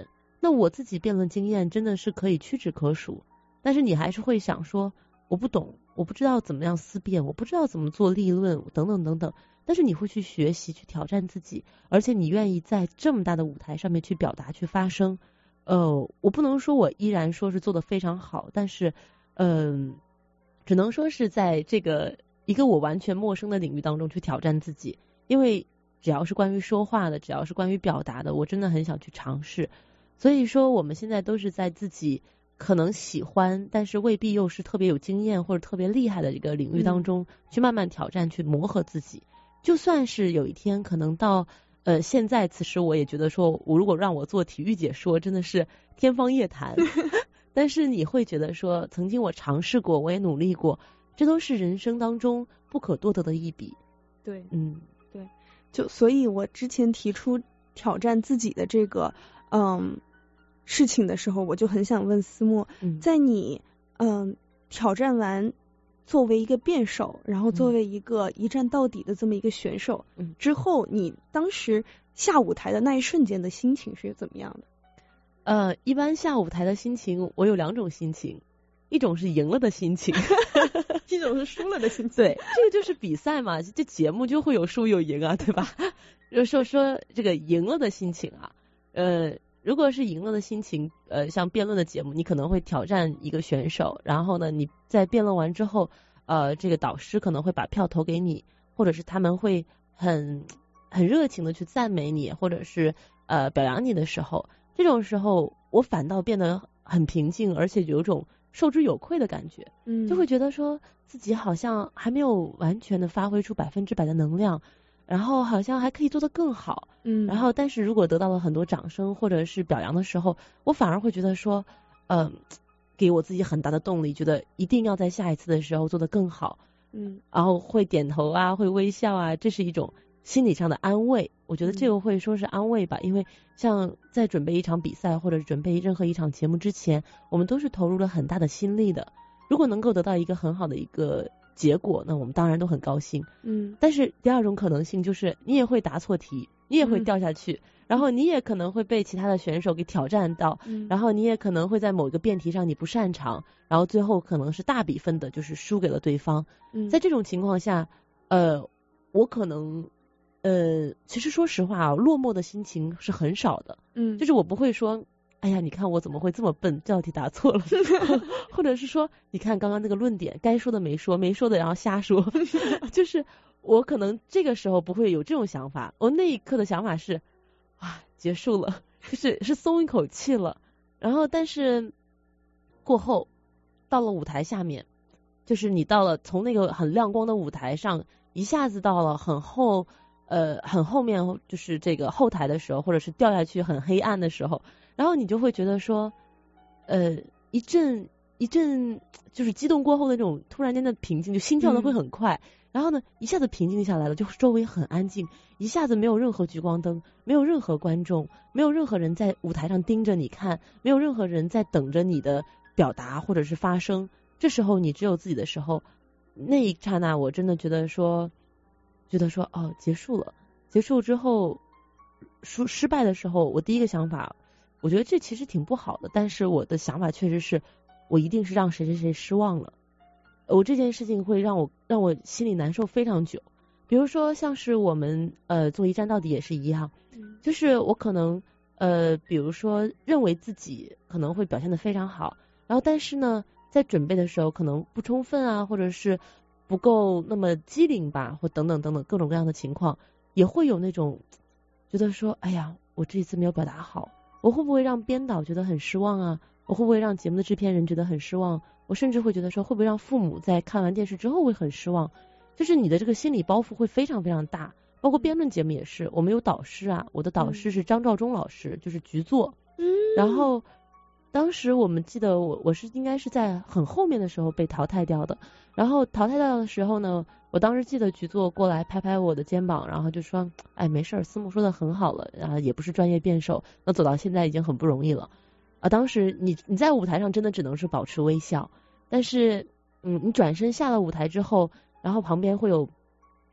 那我自己辩论经验真的是可以屈指可数，但是你还是会想说我不懂，我不知道怎么样思辨，我不知道怎么做立论等等等等，但是你会去学习，去挑战自己，而且你愿意在这么大的舞台上面去表达，去发声。呃，我不能说我依然说是做得非常好，但是嗯、呃，只能说是在这个一个我完全陌生的领域当中去挑战自己，因为只要是关于说话的，只要是关于表达的，我真的很想去尝试。所以说我们现在都是在自己可能喜欢但是未必又是特别有经验或者特别厉害的一个领域当中、嗯、去慢慢挑战，去磨合自己。就算是有一天可能到呃现在此时我也觉得说我如果让我做体育解说真的是天方夜谭但是你会觉得说曾经我尝试过，我也努力过，这都是人生当中不可多得的一笔。 对， 嗯， 对，就所以我之前提出挑战自己的这个嗯事情的时候，我就很想问思墨、嗯、在你嗯挑战完作为一个辩手，然后作为一个一战到底的这么一个选手、嗯、之后，你当时下舞台的那一瞬间的心情是怎么样的？ 呃，一般下舞台的心情我有两种心情，一种是赢了的心情一种是输了的心情。 对，这个就是比赛嘛，这节目就会有输有赢啊，对吧？就说说这个赢了的心情啊，呃如果是赢了的心情，呃，像辩论的节目，你可能会挑战一个选手，然后呢，你在辩论完之后，呃，这个导师可能会把票投给你，或者是他们会很很热情的去赞美你，或者是呃表扬你的时候，这种时候我反倒变得很平静，而且有种受之有愧的感觉，嗯，就会觉得说自己好像还没有完全的发挥出百分之百的能量。然后好像还可以做得更好，嗯，然后但是如果得到了很多掌声或者是表扬的时候，我反而会觉得说，嗯、呃，给我自己很大的动力，觉得一定要在下一次的时候做得更好，嗯，然后会点头啊，会微笑啊，这是一种心理上的安慰。我觉得这个会说是安慰吧，嗯、因为像在准备一场比赛或者准备任何一场节目之前，我们都是投入了很大的心力的。如果能够得到一个很好的一个结果，那我们当然都很高兴，嗯，但是第二种可能性就是你也会答错题，你也会掉下去、嗯、然后你也可能会被其他的选手给挑战到、嗯、然后你也可能会在某一个辩题上你不擅长，然后最后可能是大比分的就是输给了对方、嗯、在这种情况下呃，我可能呃，其实说实话啊，落寞的心情是很少的，嗯，就是我不会说哎呀，你看我怎么会这么笨，这道题答错了或者是说你看刚刚那个论点该说的没说，没说的然后瞎说就是我可能这个时候不会有这种想法，我那一刻的想法是啊，结束了，就是是松一口气了。然后但是过后到了舞台下面，就是你到了从那个很亮光的舞台上一下子到了很后呃很后面，就是这个后台的时候，或者是掉下去很黑暗的时候，然后你就会觉得说呃一阵一阵就是激动过后的那种突然间的平静，就心跳的会很快、嗯、然后呢一下子平静下来了，就周围很安静，一下子没有任何聚光灯，没有任何观众，没有任何人在舞台上盯着你看，没有任何人在等着你的表达或者是发声，这时候你只有自己的时候，那一刹那我真的觉得说觉得说哦结束了。结束之后输失败的时候，我第一个想法我觉得这其实挺不好的，但是我的想法确实是我一定是让谁谁谁失望了，我这件事情会让我让我心里难受非常久。比如说像是我们呃做一站到底也是一样，就是我可能呃比如说认为自己可能会表现得非常好，然后但是呢在准备的时候可能不充分啊，或者是不够那么机灵吧，或等等等等各种各样的情况，也会有那种觉得说哎呀我这一次没有表达好，我会不会让编导觉得很失望啊，我会不会让节目的制片人觉得很失望，我甚至会觉得说会不会让父母在看完电视之后会很失望，就是你的这个心理包袱会非常非常大。包括辩论节目也是，我们有导师啊，我的导师是张兆忠老师、嗯、就是局座，嗯，然后当时我们记得我我是应该是在很后面的时候被淘汰掉的，然后淘汰掉的时候呢，我当时记得局座过来拍拍我的肩膀，然后就说哎没事，思慕说的很好了，然后也不是专业辩手，那走到现在已经很不容易了啊。当时你你在舞台上真的只能是保持微笑，但是嗯你转身下了舞台之后，然后旁边会有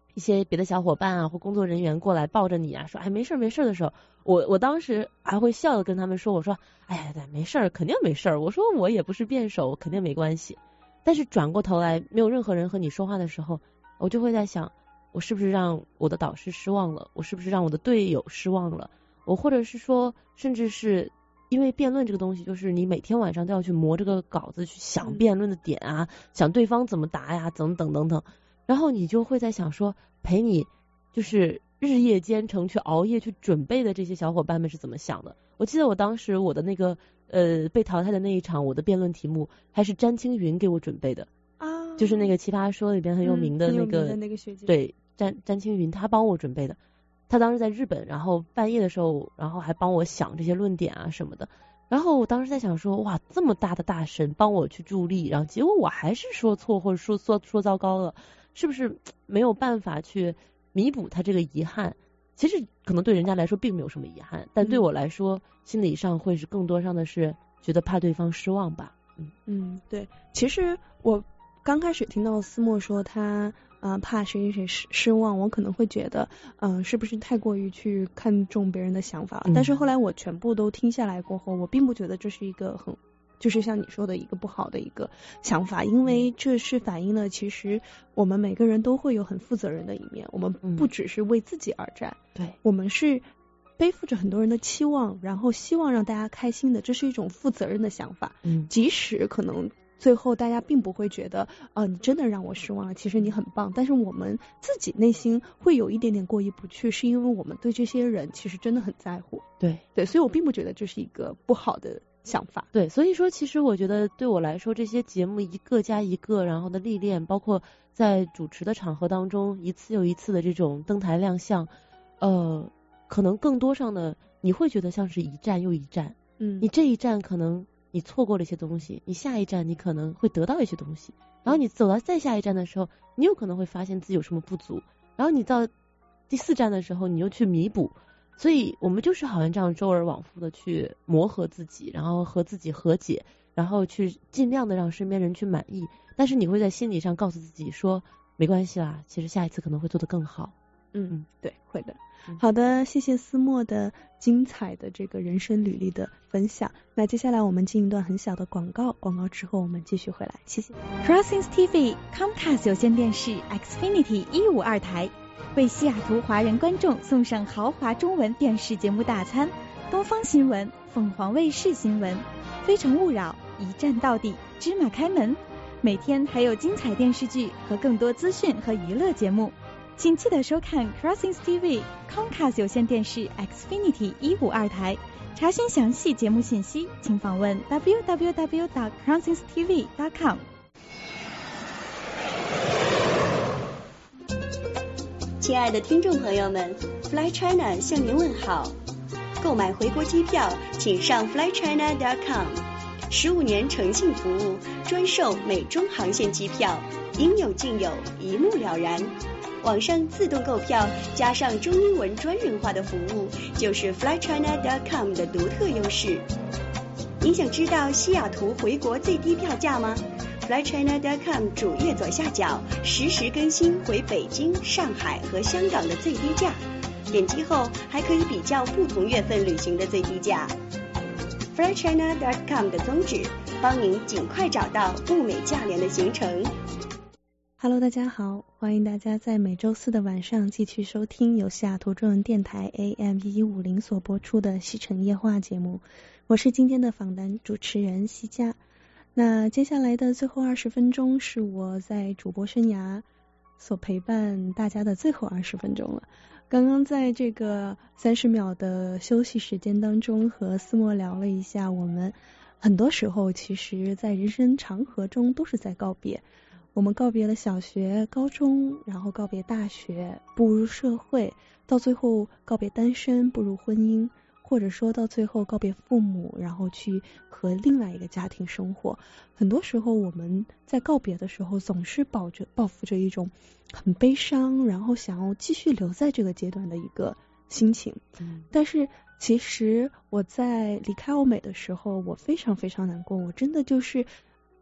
一些别的小伙伴啊或工作人员过来抱着你啊说哎没事没事的时候，我我当时还会笑着跟他们说，我说哎呀对没事肯定没事，我说我也不是辩手肯定没关系。但是转过头来没有任何人和你说话的时候，我就会在想我是不是让我的导师失望了，我是不是让我的队友失望了，我或者是说甚至是因为辩论这个东西就是你每天晚上都要去磨这个稿子去想辩论的点啊、嗯、想对方怎么答呀等等等等，然后你就会在想说陪你就是日夜兼程去熬夜去准备的这些小伙伴们是怎么想的。我记得我当时我的那个呃被淘汰的那一场，我的辩论题目还是詹青云给我准备的啊，就是那个奇葩说里边很有名的那个、 嗯、那个学姐， 对，詹詹青云他帮我准备的。他当时在日本，然后半夜的时候然后还帮我想这些论点啊什么的，然后我当时在想说哇这么大的大神帮我去助力，然后结果我还是说错或者说说说糟糕了，是不是没有办法去弥补他这个遗憾。其实可能对人家来说并没有什么遗憾，但对我来说、嗯、心理上会是更多上的是觉得怕对方失望吧。嗯嗯，对，其实我刚开始听到思墨说他呃怕谁谁谁失望，我可能会觉得嗯、呃、是不是太过于去看重别人的想法、嗯、但是后来我全部都听下来过后，我并不觉得这是一个很就是像你说的一个不好的一个想法，因为这是反映了其实我们每个人都会有很负责任的一面，我们不只是为自己而战、 嗯、对， 我们是背负着很多人的期望，然后希望让大家开心的，这是一种负责任的想法。 嗯， 即使可能最后大家并不会觉得呃你真的让我失望了，其实你很棒，但是我们自己内心会有一点点过意不去，是因为我们对这些人其实真的很在乎。 对对，所以我并不觉得这是一个不好的想法。 对，所以说其实我觉得对我来说这些节目一个加一个然后的历练，包括在主持的场合当中一次又一次的这种登台亮相，呃可能更多上的你会觉得像是一站又一站， 嗯， 你这一站可能你错过了一些东西，你下一站你可能会得到一些东西，然后你走到再下一站的时候你有可能会发现自己有什么不足，然后你到第四站的时候你又去弥补，所以我们就是好像这样周而往复的去磨合自己，然后和自己和解，然后去尽量的让身边人去满意，但是你会在心理上告诉自己说没关系啦，其实下一次可能会做得更好。 嗯，对，会的。好的，谢谢思墨的精彩的这个人生履历的分享。那接下来我们进一段很小的广告，广告之后我们继续回来，谢谢。 Crossings T V Comcast 有线电视 Xfinity 一五二台为西雅图华人观众送上豪华中文电视节目大餐，东方新闻、凤凰卫视新闻、非诚勿扰、一站到底、芝麻开门，每天还有精彩电视剧和更多资讯和娱乐节目。请记得收看 Crossings T V Comcast 有线电视 Xfinity 一五二台。查询详细节目信息，请访问 w w w dot crossings t v dot com。 亲爱的听众朋友们， Fly China 向您问好。购买回国机票请上 fly china dot com， 十五年诚信服务，专售美中航线机票，应有尽有，一目了然。网上自动购票加上中英文专人化的服务，就是 fly china dot com 的独特优势。你想知道西雅图回国最低票价吗？ fly china dot com 主页左下角实时更新回北京、上海和香港的最低价，点击后还可以比较不同月份旅行的最低价。 fly china dot com 的宗旨，帮您尽快找到物美价廉的行程。 Hello， 大家好，欢迎大家在每周四的晚上继续收听由西雅图中文电台 A M 一一五零所播出的西城夜话节目，我是今天的访谈主持人西佳。那接下来的最后二十分钟是我在主播生涯所陪伴大家的最后二十分钟了。刚刚在这个三十秒的休息时间当中和思墨聊了一下，我们很多时候其实在人生长河中都是在告别，我们告别了小学、高中，然后告别大学，步入社会，到最后告别单身，步入婚姻，或者说到最后告别父母，然后去和另外一个家庭生活。很多时候我们在告别的时候总是抱着抱负着一种很悲伤，然后想要继续留在这个阶段的一个心情。嗯，但是其实我在离开欧美的时候，我非常非常难过，我真的就是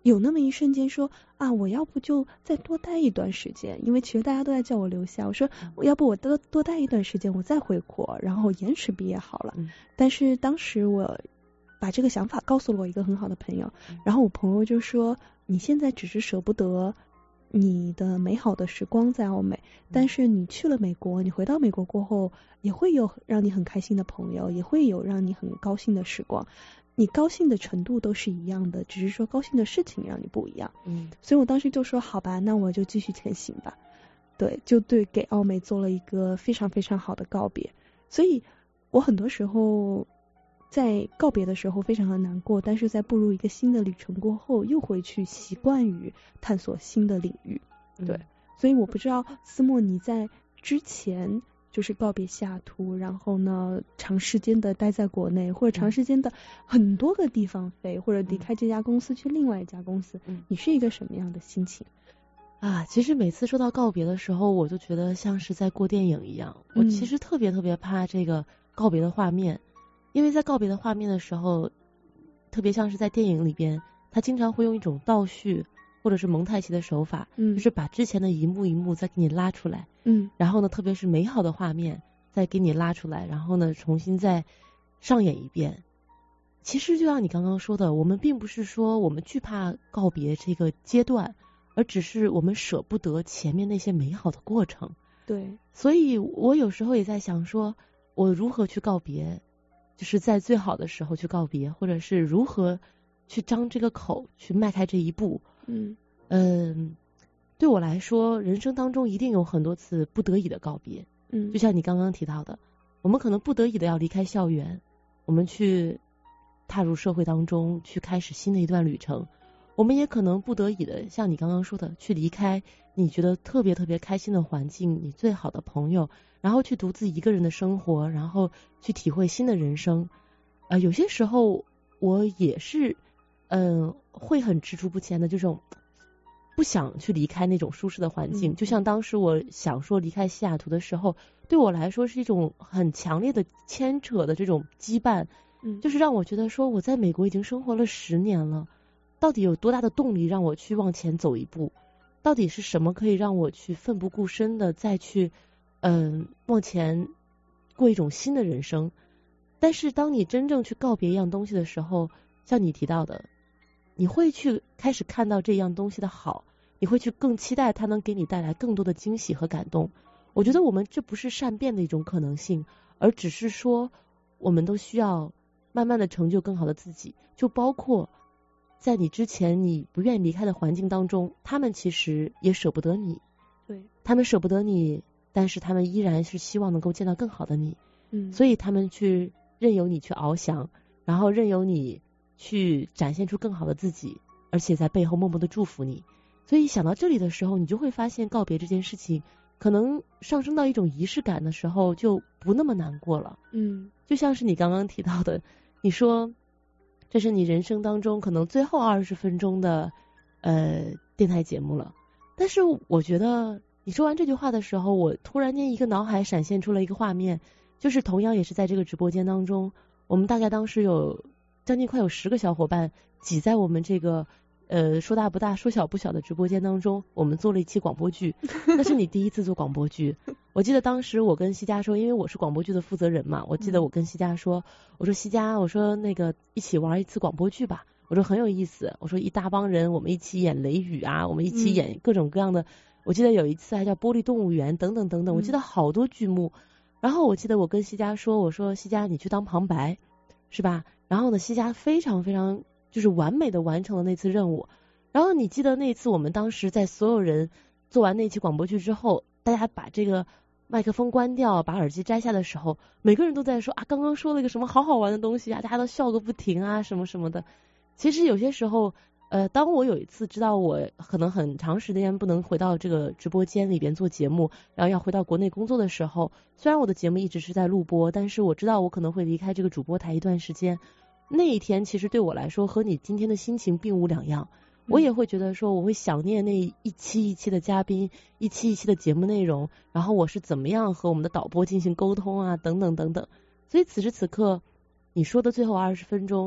有那么一瞬间说啊，我要不就再多待一段时间，因为其实大家都在叫我留下，我说我要不我多多待一段时间，我再回国，然后延迟毕业好了。嗯、但是当时我把这个想法告诉了我一个很好的朋友，嗯、然后我朋友就说，你现在只是舍不得你的美好的时光在澳美，但是你去了美国，你回到美国过后，也会有让你很开心的朋友，也会有让你很高兴的时光。你高兴的程度都是一样的，只是说高兴的事情让你不一样。嗯，所以我当时就说好吧，那我就继续前行吧。对，就对给澳美做了一个非常非常好的告别。所以我很多时候在告别的时候非常的难过，但是在步入一个新的旅程过后，又会去习惯于探索新的领域。对，嗯、所以我不知道思默你在之前就是告别西雅图，然后呢长时间的待在国内，或者长时间的很多个地方飞，嗯、或者离开这家公司去另外一家公司，嗯、你是一个什么样的心情啊？其实每次说到告别的时候，我就觉得像是在过电影一样。嗯、我其实特别特别怕这个告别的画面，因为在告别的画面的时候，特别像是在电影里边，他经常会用一种倒叙或者是蒙太奇的手法，嗯，就是把之前的一幕一幕再给你拉出来，嗯，然后呢，特别是美好的画面再给你拉出来，然后呢，重新再上演一遍。其实就像你刚刚说的，我们并不是说我们惧怕告别这个阶段，而只是我们舍不得前面那些美好的过程。 对， 所以我有时候也在想说，我如何去告别，就是在最好的时候去告别，或者是如何去张这个口去迈开这一步。嗯嗯，对我来说，人生当中一定有很多次不得已的告别。嗯，就像你刚刚提到的，我们可能不得已的要离开校园，我们去踏入社会当中，去开始新的一段旅程。我们也可能不得已的，像你刚刚说的，去离开你觉得特别特别开心的环境，你最好的朋友，然后去独自一个人的生活，然后去体会新的人生。呃，有些时候我也是。嗯，会很踟蹰不前的这种不想去离开那种舒适的环境，嗯、就像当时我想说离开西雅图的时候，对我来说是一种很强烈的牵扯的这种羁绊，嗯，就是让我觉得说我在美国已经生活了十年了，到底有多大的动力让我去往前走一步？到底是什么可以让我去奋不顾身的再去嗯往前过一种新的人生？但是当你真正去告别一样东西的时候，像你提到的，你会去开始看到这样东西的好，你会去更期待它能给你带来更多的惊喜和感动。我觉得我们这不是善变的一种可能性，而只是说我们都需要慢慢的成就更好的自己。就包括在你之前你不愿意离开的环境当中，他们其实也舍不得你， 对， 他们舍不得你，但是他们依然是希望能够见到更好的你，嗯，所以他们去任由你去翱翔，然后任由你去展现出更好的自己，而且在背后默默的祝福你。所以想到这里的时候，你就会发现告别这件事情可能上升到一种仪式感的时候就不那么难过了。嗯，就像是你刚刚提到的，你说这是你人生当中可能最后二十分钟的呃电台节目了，但是我觉得你说完这句话的时候，我突然间一个脑海闪现出了一个画面，就是同样也是在这个直播间当中，我们大概当时有将近快有十个小伙伴挤在我们这个呃说大不大说小不小的直播间当中，我们做了一期广播剧。那是你第一次做广播剧。我记得当时我跟西佳说，因为我是广播剧的负责人嘛，我记得我跟西佳说，我说西佳，我说那个一起玩一次广播剧吧，我说很有意思，我说一大帮人我们一起演雷雨啊，我们一起演各种各样的、嗯、我记得有一次还叫玻璃动物园等等等等，我记得好多剧目。然后我记得我跟西佳说，我说西佳你去当旁白是吧，然后呢西佳非常非常就是完美的完成了那次任务。然后你记得那次我们当时在所有人做完那期广播剧之后，大家把这个麦克风关掉，把耳机摘下的时候，每个人都在说啊刚刚说了一个什么好好玩的东西啊，大家都笑个不停啊什么什么的。其实有些时候呃，当我有一次知道我可能很长时间不能回到这个直播间里边做节目，然后要回到国内工作的时候，虽然我的节目一直是在录播，但是我知道我可能会离开这个主播台一段时间。那一天其实对我来说和你今天的心情并无两样，我也会觉得说我会想念那一期一期的嘉宾，一期一期的节目内容，然后我是怎么样和我们的导播进行沟通啊等等等等。所以此时此刻你说的最后二十分钟，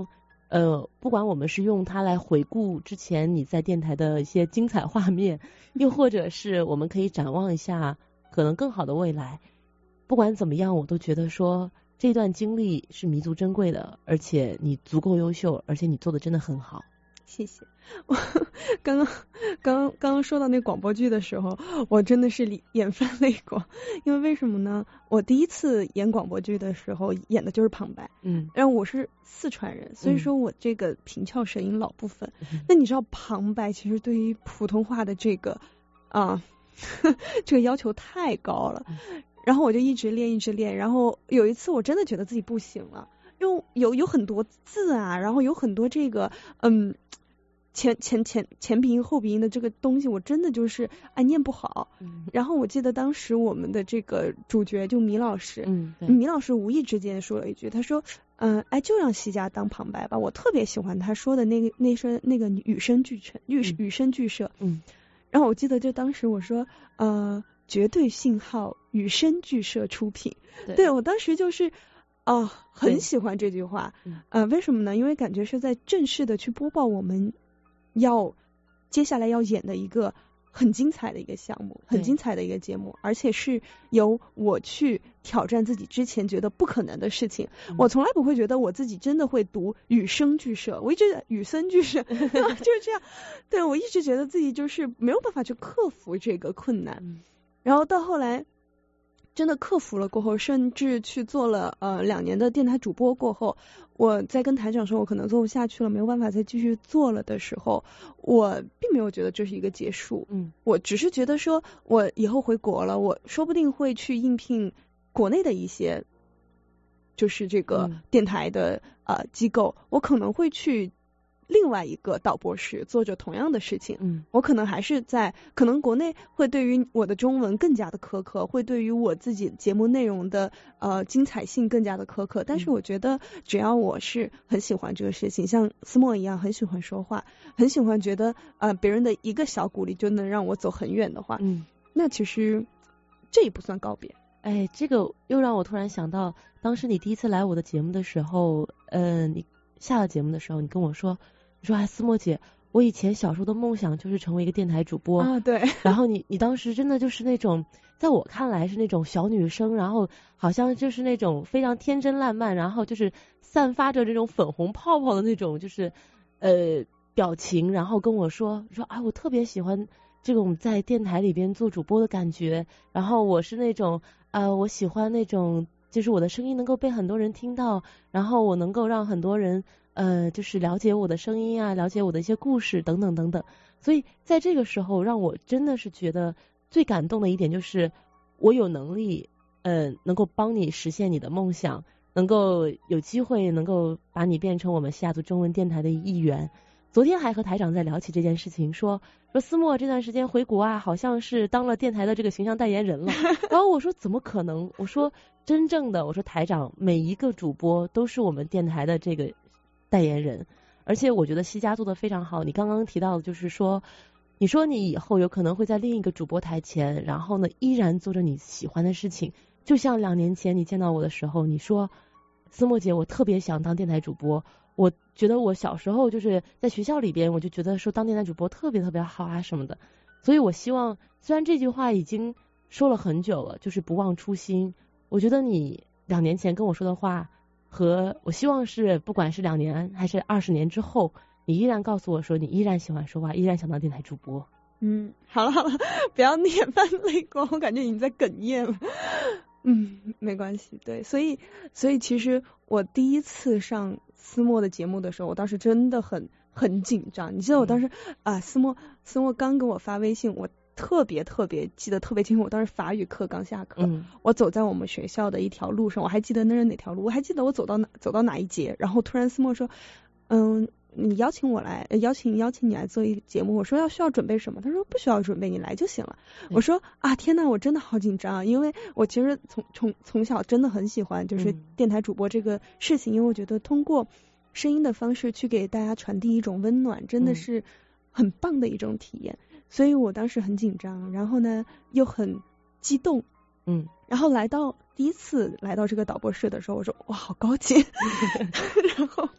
呃，不管我们是用它来回顾之前你在电台的一些精彩画面，又或者是我们可以展望一下可能更好的未来，不管怎么样，我都觉得说这段经历是弥足珍贵的，而且你足够优秀，而且你做的真的很好。 谢谢。我刚刚刚刚刚刚说到那广播剧的时候，我真的是眼泛泪光，因为为什么呢？我第一次演广播剧的时候演的就是旁白，嗯，然后我是四川人，所以说我这个平翘舌音老部分。嗯、那你知道旁白其实对于普通话的这个啊这个要求太高了，嗯、然后我就一直练一直练，然后有一次我真的觉得自己不行了，因为有有很多字啊，然后有很多这个嗯。前前前前鼻音后鼻音的这个东西，我真的就是哎念不好。嗯、然后我记得当时我们的这个主角就米老师，嗯，米老师无意之间说了一句，他说，嗯、呃，哎，就让西家当旁白吧。我特别喜欢他说的那个那声那个语声俱全，语语声俱摄。嗯，然后我记得就当时我说，呃，绝对信号语声俱摄出品。对，对我当时就是。哦，很喜欢这句话。呃，为什么呢？因为感觉是在正式的去播报我们要接下来要演的一个很精彩的一个项目，很精彩的一个节目，而且是由我去挑战自己之前觉得不可能的事情。嗯、我从来不会觉得我自己真的会读语声俱摄，我一直语声俱摄就是这样。对，我一直觉得自己就是没有办法去克服这个困难，嗯、然后到后来。真的克服了过后，甚至去做了呃两年的电台主播过后，我在跟台长说我可能做不下去了，没有办法再继续做了的时候，我并没有觉得这是一个结束，嗯，我只是觉得说我以后回国了，我说不定会去应聘国内的一些就是这个电台的、嗯、呃机构，我可能会去另外一个导播室做着同样的事情，嗯，我可能还是在，可能国内会对于我的中文更加的苛刻，会对于我自己节目内容的呃精彩性更加的苛刻，但是我觉得只要我是很喜欢这个事情，像思墨一样很喜欢说话，很喜欢觉得呃别人的一个小鼓励就能让我走很远的话，嗯，那其实这也不算告别。 哎，这个又让我突然想到，当时你第一次来我的节目的时候，呃，你下了节目的时候，你跟我说。你说哎，思墨姐，我以前小时候的梦想就是成为一个电台主播啊，对。 然后你你当时真的就是那种，在我看来是那种小女生，然后好像就是那种非常天真烂漫，然后就是散发着这种粉红泡泡的那种就是呃表情，然后跟我说说啊，我特别喜欢这种在电台里边做主播的感觉，然后我是那种呃我喜欢那种就是我的声音能够被很多人听到，然后我能够让很多人。呃，就是了解我的声音啊，了解我的一些故事等等等等，所以在这个时候，让我真的是觉得最感动的一点就是，我有能力，呃，能够帮你实现你的梦想，能够有机会能够把你变成我们西雅图中文电台的一员。昨天还和台长在聊起这件事情，说说思墨这段时间回国啊，好像是当了电台的这个形象代言人了。然后我说怎么可能？我说真正的，我说台长，每一个主播都是我们电台的这个。代言人，而且我觉得西家做的非常好。你刚刚提到的就是说，你说你以后有可能会在另一个主播台前，然后呢依然做着你喜欢的事情。就像两年前你见到我的时候，你说思墨姐，我特别想当电台主播。我觉得我小时候就是在学校里边，我就觉得说当电台主播特别特别好啊什么的。所以我希望，虽然这句话已经说了很久了，就是不忘初心。我觉得你两年前跟我说的话。和我希望是，不管是两年还是二十年之后，你依然告诉我说你依然喜欢说话，依然想当电台主播。 嗯，好了好了，不要眼泛泪光，我感觉你在哽咽了。嗯，没关系，对，所以所以其实我第一次上思墨的节目的时候，我当时真的很很紧张。你记得我当时、嗯、啊，思墨思墨刚给我发微信，我。特别特别记得特别清楚，我当时法语课刚下课、嗯，我走在我们学校的一条路上，我还记得那是哪条路，我还记得我走到哪走到哪一节，然后突然思墨说，嗯，你邀请我来，邀请邀请你来做一个节目，我说要需要准备什么，他说不需要准备，你来就行了。我说啊，天呐，我真的好紧张啊，因为我其实从从从小真的很喜欢就是电台主播这个事情，嗯、因为我觉得通过声音的方式去给大家传递一种温暖，真的是很棒的一种体验。所以我当时很紧张，然后呢又很激动，嗯，然后来到第一次来到这个导播室的时候，我说哇好高级，然后嗯，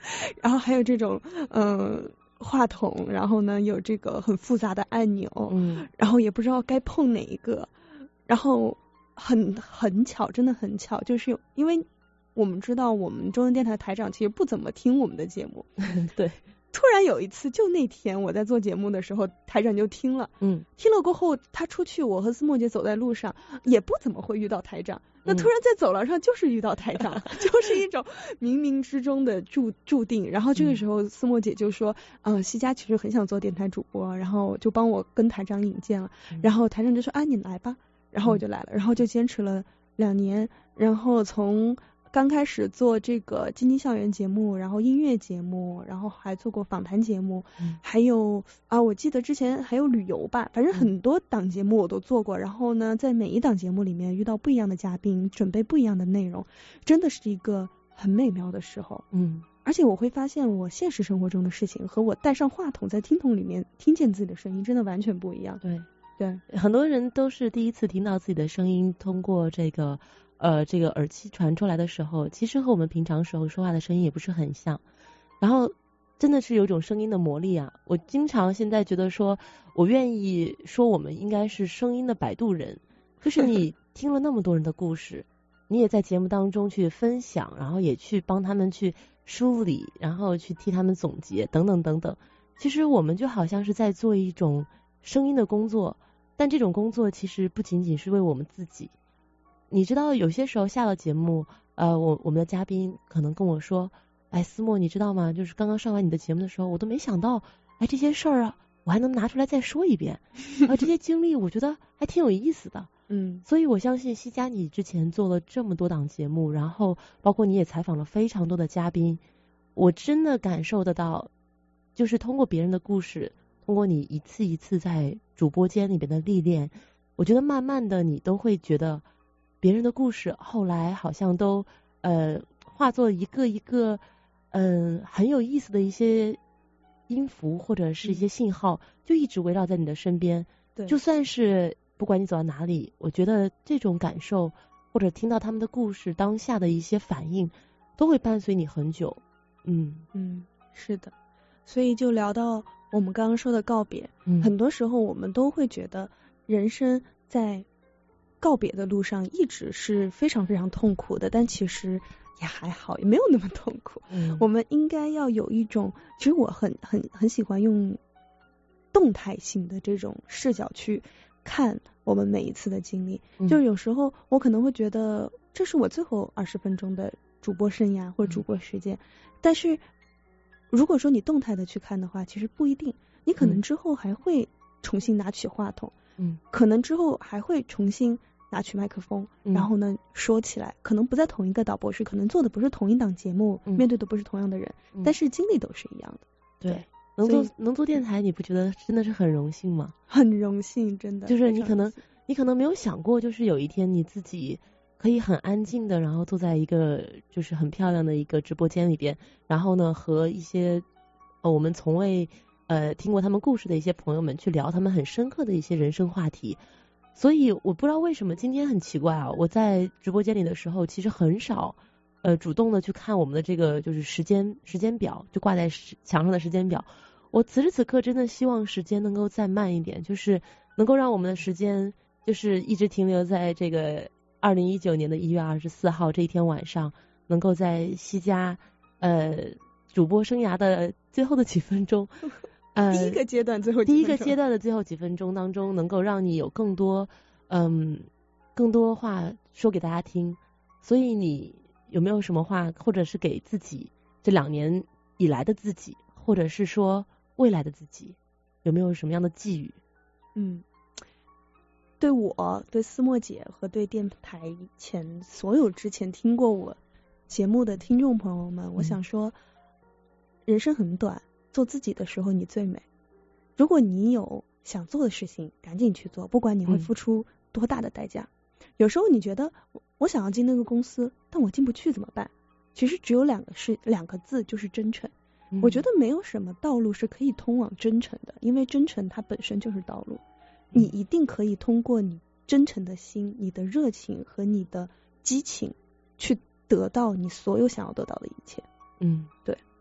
然后还有这种嗯、呃、话筒，然后呢有这个很复杂的按钮，嗯，然后也不知道该碰哪一个，然后很很巧，真的很巧，就是因为我们知道我们中文电台台长其实不怎么听我们的节目， 对。 突然有一次，就那天我在做节目的时候，台长就听了，嗯，听了过后，他出去，我和思默姐走在路上，也不怎么会遇到台长，那突然在走廊上就是遇到台长，嗯、就是一种冥冥之中的注注定。然后这个时候，思默姐就说，嗯、呃，西佳其实很想做电台主播，然后就帮我跟台长引荐了，嗯、然后台长就说啊，你来吧，然后我就来了，然后就坚持了两年，然后从刚开始做这个经济校园节目，然后音乐节目，然后还做过访谈节目，嗯、还有啊，我记得之前还有旅游吧，反正很多档节目我都做过。嗯、然后呢，在每一档节目里面遇到不一样的嘉宾，准备不一样的内容，真的是一个很美妙的时候。嗯，而且我会发现，我现实生活中的事情和我带上话筒在听筒里面听见自己的声音，真的完全不一样。 对对， 很多人都是第一次听到自己的声音，通过这个。呃，这个耳机传出来的时候，其实和我们平常时候说话的声音也不是很像，然后真的是有种声音的魔力啊！我经常现在觉得说，我愿意说我们应该是声音的摆渡人，就是你听了那么多人的故事，你也在节目当中去分享，然后也去帮他们去梳理，然后去替他们总结，等等等等。其实我们就好像是在做一种声音的工作，但这种工作其实不仅仅是为我们自己。你知道有些时候下了节目，呃，我我们的嘉宾可能跟我说，哎，思默，你知道吗？就是刚刚上完你的节目的时候，我都没想到，哎，这些事儿啊，我还能拿出来再说一遍，啊，这些经历我觉得还挺有意思的，嗯，所以我相信西佳你之前做了这么多档节目，然后包括你也采访了非常多的嘉宾，我真的感受得到，就是通过别人的故事，通过你一次一次在主播间里边的历练，我觉得慢慢的你都会觉得。别人的故事后来好像都呃化作一个一个嗯、呃、很有意思的一些音符或者是一些信号，嗯、就一直围绕在你的身边。对，就算是不管你走到哪里，我觉得这种感受或者听到他们的故事当下的一些反应，都会伴随你很久。嗯嗯，是的。所以就聊到我们刚刚说的告别，嗯、很多时候我们都会觉得人生在告别的路上一直是非常非常痛苦的，但其实也还好，也没有那么痛苦。嗯、我们应该要有一种，其实我很很很喜欢用动态性的这种视角去看我们每一次的经历。嗯、就是有时候我可能会觉得这是我最后二十分钟的主播生涯或者主播时间，嗯、但是如果说你动态的去看的话，其实不一定，你可能之后还会重新拿起话筒，嗯，可能之后还会重新拿取麦克风，然后呢说起来，可能不在同一个导播室，可能做的不是同一档节目，嗯、面对的不是同样的人，嗯、但是经历都是一样的。 对，对能做能做电台，你不觉得真的是很荣幸吗？ 很荣幸，真的。 就是你可能你可能没有想过，就是有一天你自己可以很安静的，然后坐在一个就是很漂亮的一个直播间里边，然后呢和一些呃我们从未呃听过他们故事的一些朋友们去聊他们很深刻的一些人生话题。所以我不知道为什么今天很奇怪啊，我在直播间里的时候其实很少呃主动的去看我们的这个就是时间时间表，就挂在墙上的时间表。我此时此刻真的希望时间能够再慢一点，就是能够让我们的时间就是一直停留在这个二零一九年的一月二十四号这一天晚上，能够在西佳呃主播生涯的最后的几分钟呃，第一个阶段最后第一个阶段的最后几分钟当中，能够让你有更多嗯更多话说给大家听。所以你有没有什么话，或者是给自己这两年以来的自己，或者是说未来的自己，有没有什么样的寄语？ 嗯，对我、对思默姐和对电台前所有之前听过我节目的听众朋友们，嗯、我想说，人生很短。做自己的时候你最美，如果你有想做的事情赶紧去做，不管你会付出多大的代价。嗯、有时候你觉得我想要进那个公司但我进不去怎么办，其实只有两个是两个字，就是真诚。嗯、我觉得没有什么道路是可以通往真诚的，因为真诚它本身就是道路。你一定可以通过你真诚的心，你的热情和你的激情去得到你所有想要得到的一切。嗯，对。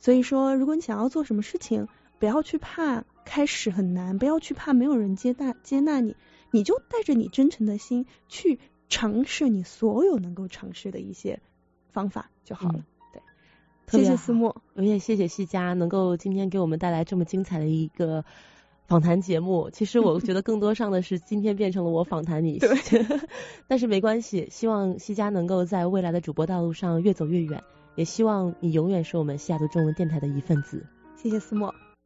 所以说，如果你想要做什么事情，不要去怕开始很难，不要去怕没有人接纳接纳你，你就带着你真诚的心去尝试你所有能够尝试的一些方法就好了。嗯、对，谢谢思墨， 我也谢谢西佳能够今天给我们带来这么精彩的一个访谈节目。其实我觉得更多上的是今天变成了我访谈你， 对， 但是没关系，希望西佳能够在未来的主播道路上越走越远，也希望你永远是我们西雅图中文电台的一份子。 谢谢思墨。